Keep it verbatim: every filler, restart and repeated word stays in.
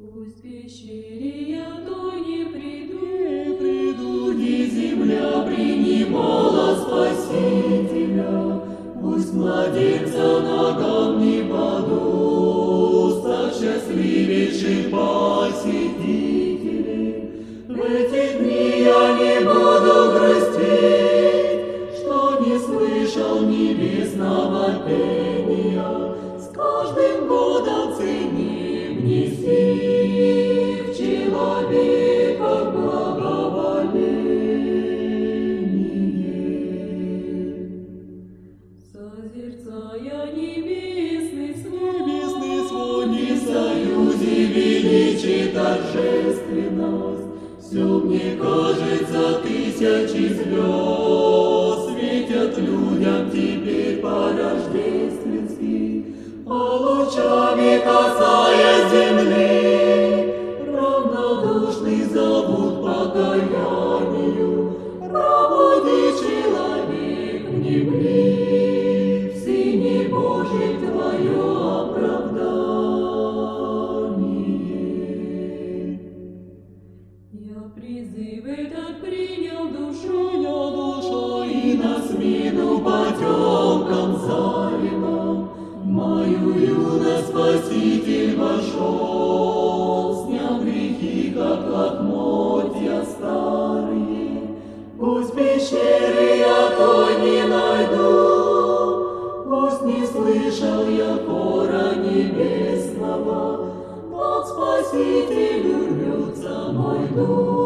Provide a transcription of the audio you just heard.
Пусть в пещере я то не приду, Не приду, ни земля принимала Спасителя. Пусть младенца ногам не падут, стать счастливейших посетителей. В эти дни я не буду грустить, что не слышал небесного пения. С каждым годом ценим внести в человека благоволение. созерцая небесный свод, Небесный звон и союзе величие торжественность. Все мне кажется, тысячи звезд светят людям теперь по-рождественски, а лучами касаясь земли, равнодушный зовут покаянию. Пробуди, человек, внемли в Сыне Божьем твое оправдание. я призыв этот принял душой, Принял душой и на смену потемкам зарева. В мою юность Спаситель вошел, снял грехи, как лохмотья старые. Пусть пещеры я той не найду, пусть не слышал я хора небесного, но к Спасителю рвется мой дух.